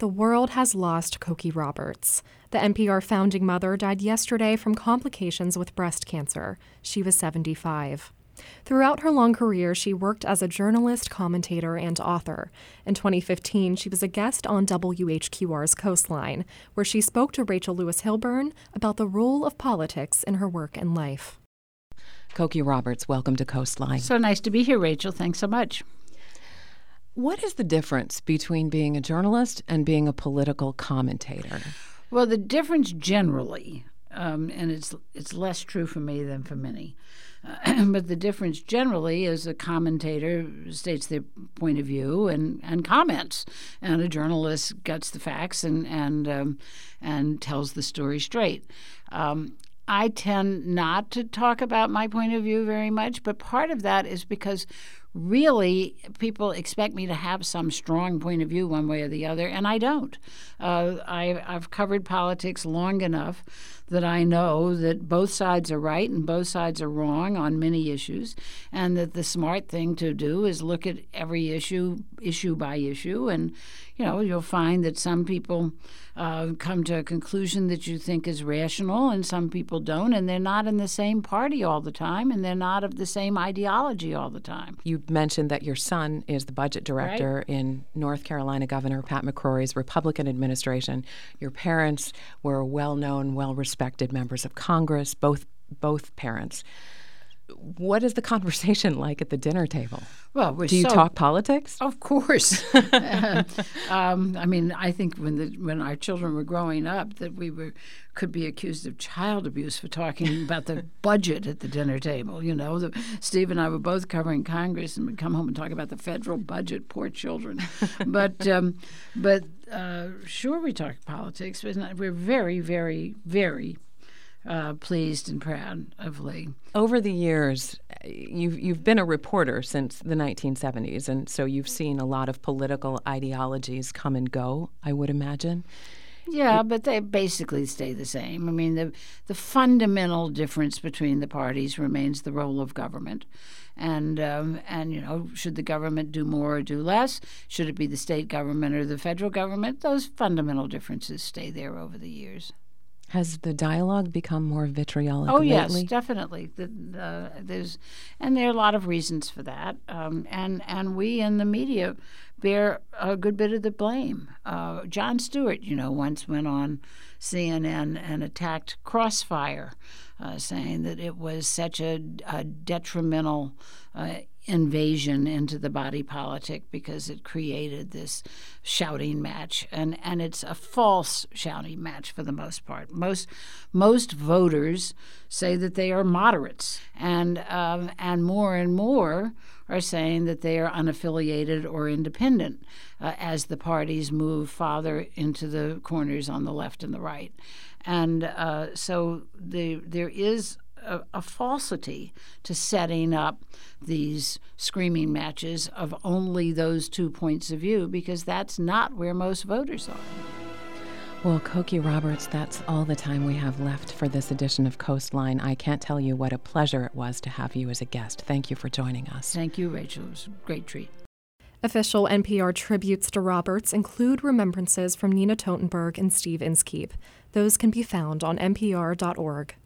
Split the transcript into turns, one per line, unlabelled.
The world has lost Cokie Roberts. The NPR founding mother died yesterday from complications with breast cancer. She was 75. Throughout her long career, she worked as a journalist, commentator, and author. In 2015, she was a guest on WHQR's Coastline, where she spoke to Rachel Lewis Hilburn about the role of politics in her work and life.
Cokie Roberts, welcome to Coastline.
So nice to be here, Rachel. Thanks so much.
What is the difference between being a journalist and being a political commentator?
Well, the difference generally, and it's less true for me than for many, but the difference generally is a commentator states their point of view and comments, and a journalist gets the facts and tells the story straight. I tend not to talk about my point of view very much, but part of that is because really people expect me to have some strong point of view one way or the other, and I don't. I've covered politics long enough that I know that both sides are right and both sides are wrong on many issues, and that the smart thing to do is look at every issue by issue, and you'll find that some people come to a conclusion that you think is rational, and some people don't, and they're not in the same party all the time, and they're not of the same ideology all the time.
You mentioned that your son is the budget director in North Carolina Governor Pat McCrory's Republican administration. Your parents were well-known, well-respected members of Congress, both parents. What is the conversation like at the dinner table?
Well,
do you talk politics?
Of course. I think when our children were growing up, that could be accused of child abuse for talking about the budget at the dinner table. Steve and I were both covering Congress and would come home and talk about the federal budget. Poor children. But sure, we talk politics. We're very, very, very pleased and proud of Lee.
Over the years, you've been a reporter since the 1970s, and so you've seen a lot of political ideologies come and go, I would imagine.
Yeah, but they basically stay the same. I mean, the fundamental difference between the parties remains the role of government. And should the government do more or do less? Should it be the state government or the federal government? Those fundamental differences stay there over the years.
Has the dialogue become more vitriolic
lately?
Yes,
definitely. There are a lot of reasons for that, and we in the media bear a good bit of the blame. Jon Stewart, once went on CNN and attacked Crossfire, saying that it was such a detrimental invasion into the body politic because it created this shouting match, and it's a false shouting match for the most part. Most voters say that they are moderates, and more are saying that they are unaffiliated or independent as the parties move farther into the corners on the left and the right, and so there is a falsity to setting up these screaming matches of only those 2 points of view, because that's not where most voters are.
Well, Cokie Roberts, that's all the time we have left for this edition of Coastline. I can't tell you what a pleasure it was to have you as a guest. Thank you for joining us.
Thank you, Rachel. It was a great treat.
Official NPR tributes to Roberts include remembrances from Nina Totenberg and Steve Inskeep. Those can be found on npr.org.